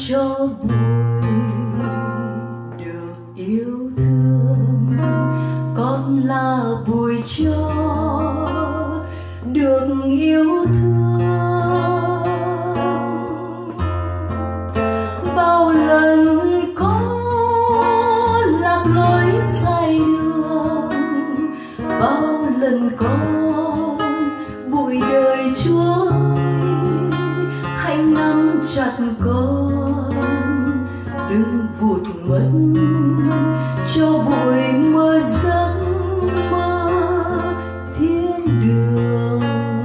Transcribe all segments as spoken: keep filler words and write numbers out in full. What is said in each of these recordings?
cho bụi được yêu thương, con là bụi cho được yêu thương. Bao lần có lạc lối sai đường, bao lần có bụi đời chúa, hãy nắm chặt con, đừng vụt mất cho bụi mơ giấc mơ thiên đường.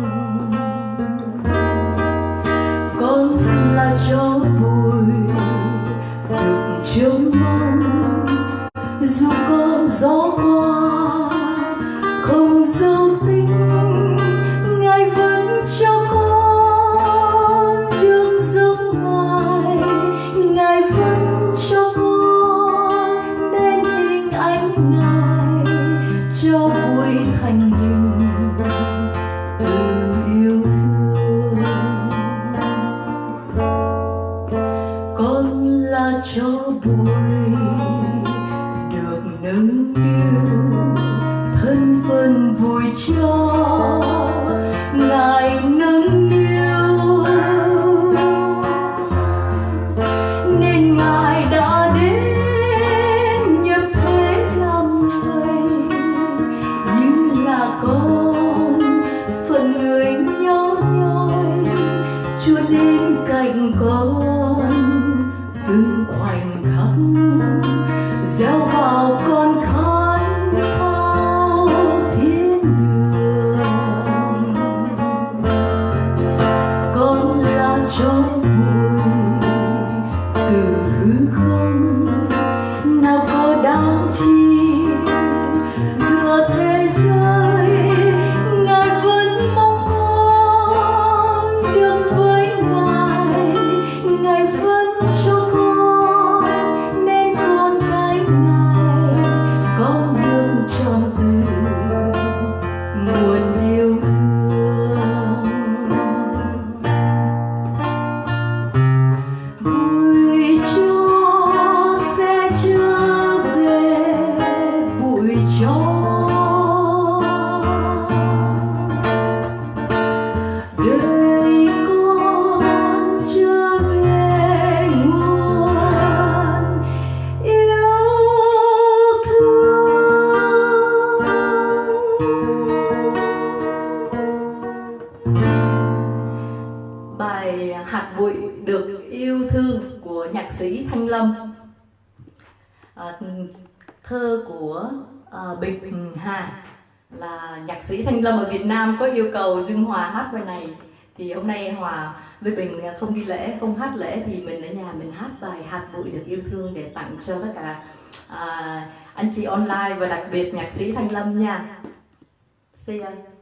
Con là cho bụi được trông mong, dù có gió hoa không dấu tích, Ngài vẫn cho con đường giống Ngài. Ngài vẫn cho con nên hình ảnh Ngài, cho bụi thành hình từ yêu thương. Con là cho bụi được nâng niu, thân phận bụi cho Ngài nâng niu, nên Ngài đã đến nhập thế làm người, như là con phần người nhỏ nhoi. Chúa đến cạnh con từng khoảnh khắc, gieo vào con khát khao thiên đường. Con là cho bụi từ hư không, nào có đáng chi giữa thế giới. Ngài vẫn mong con được với Ngài, Ngài vẫn cho con nên con cái Ngài, con đường tròn từ nguồn yêu thương. Bụi cho sẽ trở về bụi cho, đời con trở về nguồn yêu thương. Bài Hạt bụi được yêu thương của nhạc sĩ Thanh Lâm, à, thơ của à, Bịch Hà. Là nhạc sĩ Thanh Lâm ở Việt Nam có yêu cầu Dương Hòa hát bài này, thì hôm nay Hòa với Bình không đi lễ, không hát lễ, thì mình ở nhà mình hát bài Hạt bụi được yêu thương để tặng cho tất cả à, anh chị online và đặc biệt nhạc sĩ Thanh Lâm nha. See ya.